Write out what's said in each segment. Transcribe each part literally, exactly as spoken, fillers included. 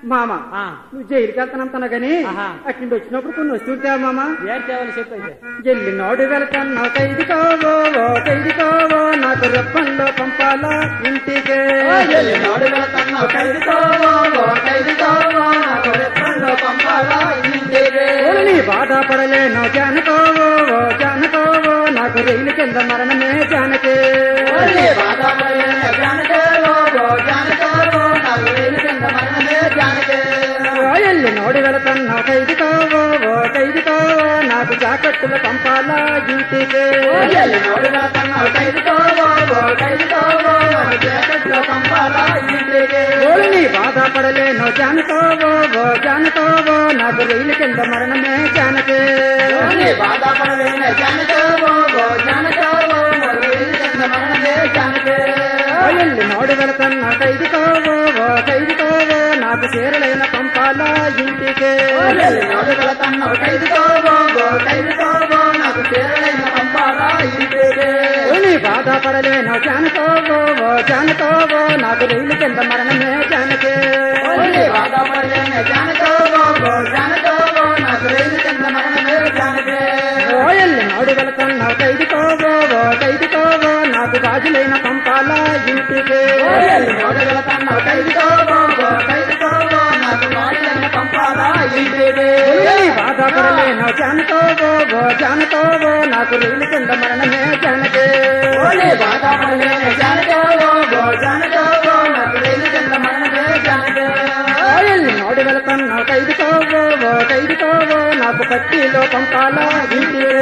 మామ నువ్వు జైలుకి వెళ్తానంటున్నావు గాని అక్కడి వచ్చినప్పుడు కొన్ని వస్తుంటావు మామ. ఏం తేవాలి చెప్పైతే. ఎల్లినోడు వెళ్తాను ఖైదు కావో ఖైదు కావో నాకు రెప్పంలో పంపాలా ఇంటికే. ఎల్లినోడు వెళ్తాను ఖైదు కావో ఖైదు కావో నాకు రెప్పంలో పంపాలా ఇంటికే. నీ బాధపడలేను జానకోవో జానకోవో నాకు రైలు కింద మరణమే జానకే. బాధపడలేను జానకోవో జానకోవో నాకు రైలు కింద మరణమే జానకే. ఎల్లినోడు వెళతాను ఖైదు కావో ఖైదు కావో నాకు జాకెట్టులు పంపాలా ఇంటికే. ఎల్లినోడు వెళతాను ఖైదు కావో ఖైదు కావో నాకు జాకెట్లో పంపాలా ఇంటికే. నీ బాధపడలేను జానకోవో జానకోవో నాకు రైలు కింద మరణమే జానకే. బాధపడలేను జానకోవో జానకోవో నాకు రైలు కింద మరణమే జానకే. ఎల్లినోడు వెళతాను ఖైదు కావో ఖైదు కావో నాకు చీరలైన పంపాలా ఇంటికే. ఎల్లినోడు వెళతాను ఖైదు కావో ఖైదు కావో నాకు చీరలైన పంపాలా ఇంటికే. నీ బాధపడలేను జానకోవో జానకోవో నాకు రైలు కింద మరణమే జానకే. బాధపడలేను జానకోవో జానకోవో నాకు రైలు కింద మరణమే జానకే. ఎల్లినోడు వెళతాను ఖైదు కావో ఖైదు కావో నాకు గాజులైన పంపాలా ఇంటికే. ఎల్లినోడు వెళతాను ఖైదు కావో ఖైదు కావో నాకు గాజులైన పంపాలా ఇంటికే. బాధపడలేను జానకోవో జానకోవో నాకు రైలు కింద మరణమే జానకే. బాధపడలేను జానకోవో జానకోవో నాకు రైలు కింద మరణమే జానకే. ఎల్లినోడు వెళతాను ఖైదు కావో ఖైదు కావో నాకు పట్టీలో పంపాలా ఇంటికే.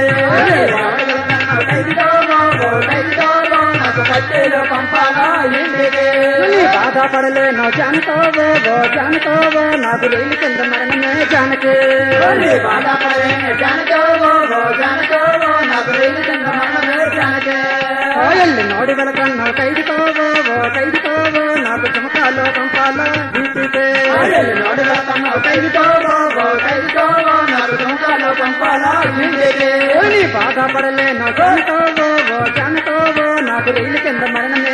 ఖైదు కావో ఖైదు కావో నాకు పట్టేలో పంపాలా ఇంటికే. బాధపడలేను జానకోవో జానకోవో నాకు రైలు కింద మరణమే జానకే. బాధపడలేను జానకోవో జానకోవో నాకు రైలు కింద మరణమే జానకే. ఎల్లినోడు వెళతాను ఖైదు కావో ఖైదు కావో నాకు చమకాలో పంపాలా ఇంటికే. ఎల్లినోడు వెళతాను ఖైదు కావో ఖైదు కావో నాకు చమకాలో పంపాలా ఇంటికే. బాధపడలేను జానకోవో జానకోవో నాకు రైలు కింద మరణమే